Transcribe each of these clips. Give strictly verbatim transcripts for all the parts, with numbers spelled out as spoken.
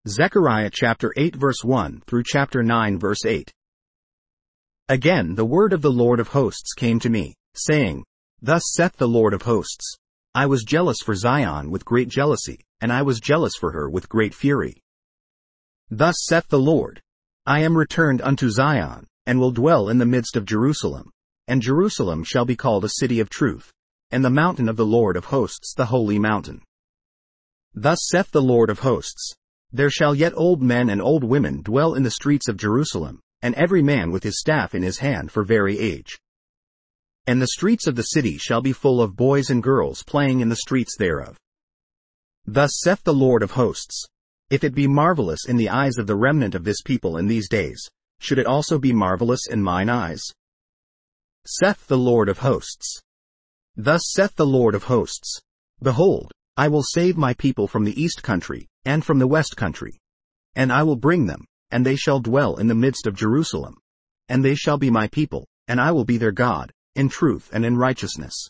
Zechariah chapter eight verse one through chapter nine verse eight. Again the word of the Lord of hosts came to me, saying, Thus saith the Lord of hosts, I was jealous for Zion with great jealousy, and I was jealous for her with great fury. Thus saith the Lord, I am returned unto Zion, and will dwell in the midst of Jerusalem, and Jerusalem shall be called a city of truth, and the mountain of the Lord of hosts the holy mountain. Thus saith the Lord of hosts, There shall yet old men and old women dwell in the streets of Jerusalem, and every man with his staff in his hand for very age. And the streets of the city shall be full of boys and girls playing in the streets thereof. Thus saith the Lord of hosts, If it be marvelous in the eyes of the remnant of this people in these days, should it also be marvelous in mine eyes? Saith the Lord of hosts. Thus saith the Lord of hosts, Behold, I will save my people from the east country, and from the west country. And I will bring them, and they shall dwell in the midst of Jerusalem. And they shall be my people, and I will be their God, in truth and in righteousness.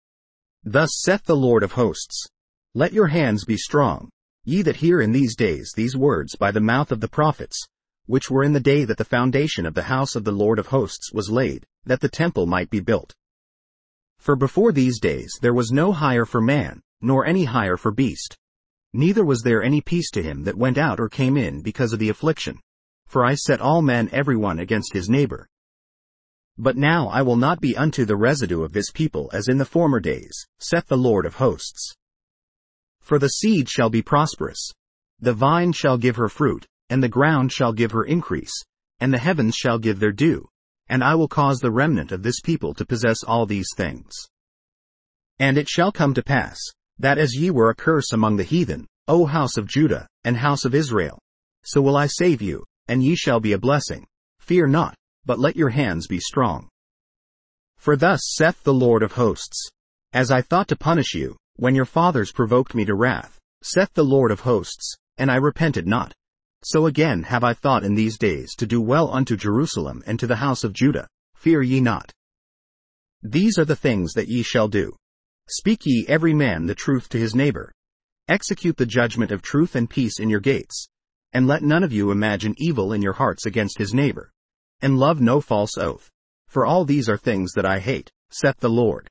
Thus saith the Lord of hosts, Let your hands be strong, ye that hear in these days these words by the mouth of the prophets, which were in the day that the foundation of the house of the Lord of hosts was laid, that the temple might be built. For before these days there was no hire for man, nor any hire for beast. Neither was there any peace to him that went out or came in because of the affliction. For I set all men every one against his neighbor. But now I will not be unto the residue of this people as in the former days, saith the Lord of hosts. For the seed shall be prosperous. The vine shall give her fruit, and the ground shall give her increase, and the heavens shall give their dew, and I will cause the remnant of this people to possess all these things. And it shall come to pass, that as ye were a curse among the heathen, O house of Judah, and house of Israel, so will I save you, and ye shall be a blessing. Fear not, but let your hands be strong. For thus saith the Lord of hosts, As I thought to punish you, when your fathers provoked me to wrath, saith the Lord of hosts, and I repented not, so again have I thought in these days to do well unto Jerusalem and to the house of Judah. Fear ye not. These are the things that ye shall do. Speak ye every man the truth to his neighbor. Execute the judgment of truth and peace in your gates. And let none of you imagine evil in your hearts against his neighbor. And love no false oath. For all these are things that I hate, saith the Lord.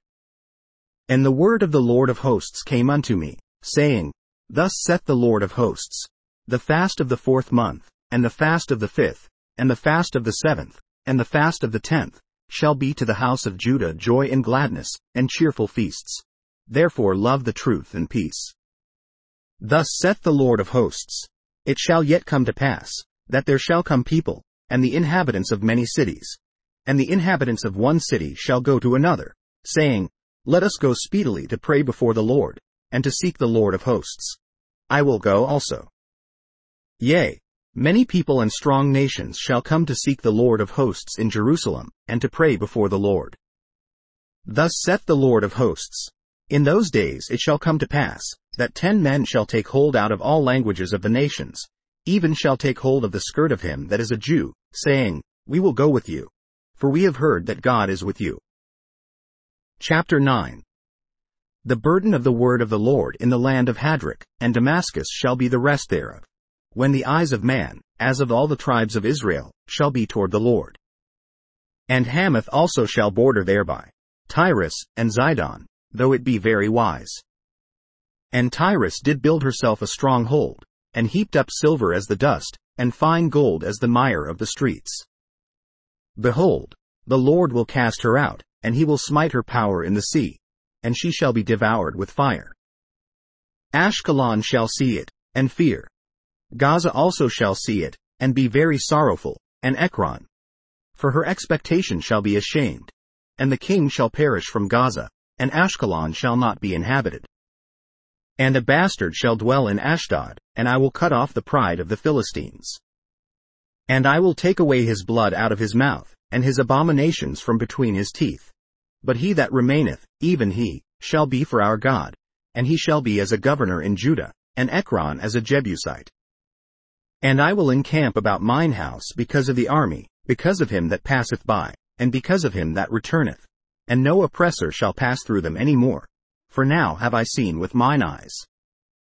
And the word of the Lord of hosts came unto me, saying, Thus saith the Lord of hosts, The fast of the fourth month, and the fast of the fifth, and the fast of the seventh, and the fast of the tenth, shall be to the house of Judah joy and gladness, and cheerful feasts. Therefore love the truth and peace. Thus saith the Lord of hosts, It shall yet come to pass, that there shall come people, and the inhabitants of many cities, and the inhabitants of one city shall go to another, saying, Let us go speedily to pray before the Lord, and to seek the Lord of hosts. I will go also. Yea, many people and strong nations shall come to seek the Lord of hosts in Jerusalem, and to pray before the Lord. Thus saith the Lord of hosts, In those days it shall come to pass, that ten men shall take hold out of all languages of the nations, even shall take hold of the skirt of him that is a Jew, saying, We will go with you, for we have heard that God is with you. Chapter nine. The burden of the word of the Lord in the land of Hadrach, and Damascus shall be the rest thereof, when the eyes of man, as of all the tribes of Israel, shall be toward the Lord. And Hamath also shall border thereby, Tyrus, and Zidon, though it be very wise. And Tyrus did build herself a strong hold, and heaped up silver as the dust, and fine gold as the mire of the streets. Behold, the Lord will cast her out, and he will smite her power in the sea, and she shall be devoured with fire. Ashkelon shall see it, and fear. Gaza also shall see it, and be very sorrowful, and Ekron. For her expectation shall be ashamed, and the king shall perish from Gaza, and Ashkelon shall not be inhabited. And a bastard shall dwell in Ashdod, and I will cut off the pride of the Philistines. And I will take away his blood out of his mouth, and his abominations from between his teeth. But he that remaineth, even he, shall be for our God, and he shall be as a governor in Judah, and Ekron as a Jebusite. And I will encamp about mine house because of the army, because of him that passeth by, and because of him that returneth, and no oppressor shall pass through them any more. For now have I seen with mine eyes.